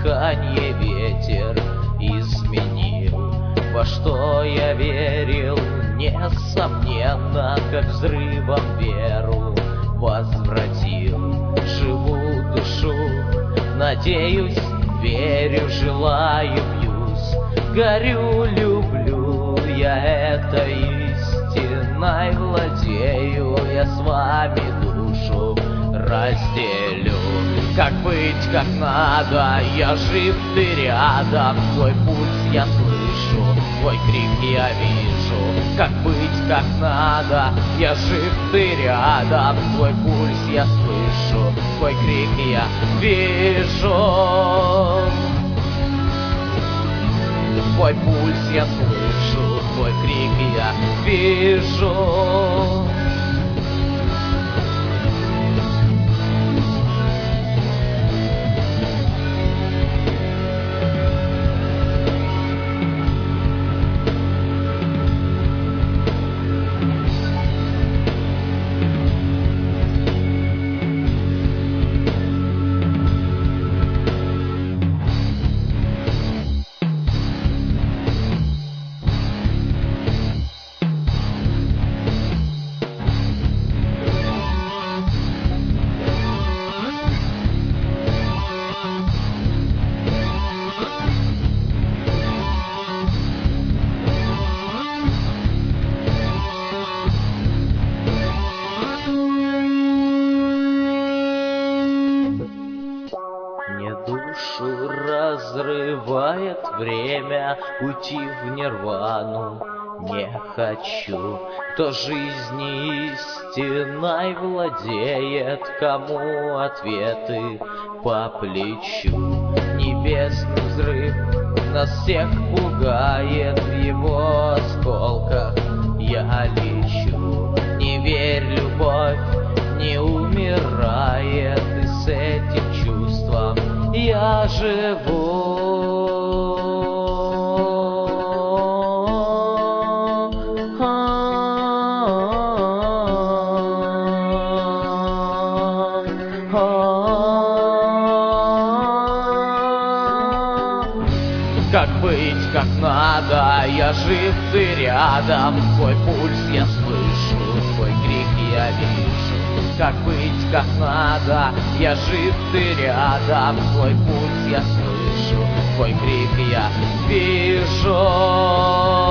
дыхание ветер изменил. Во что я верил, несомненно, как взрывом веру возвратил. Живу, дышу, надеюсь, верю, желаю, бьюсь, горю, люблю я этой истиной, владею я с вами, душу разделю. Как быть, как надо, я жив, ты рядом, твой пульс я слышу, твой крик я вижу. Как быть, как надо, я жив, ты рядом, твой пульс я слышу, твой крик я вижу. Твой пульс я слышу, твой крик я вижу. Мне душу разрывает время уйти в нирвану. Не хочу, кто жизни истиной владеет, кому ответы по плечу. Небесный взрыв нас всех пугает, в его осколках я лечу. Не верь, любовь не умирает, и с этим чувством я живу. Как быть, как надо, я жив, ты рядом, твой пульс я слышу, твой крик я вижу. Как быть, как надо, я жив, ты рядом, твой пульс я слышу, твой крик я вижу.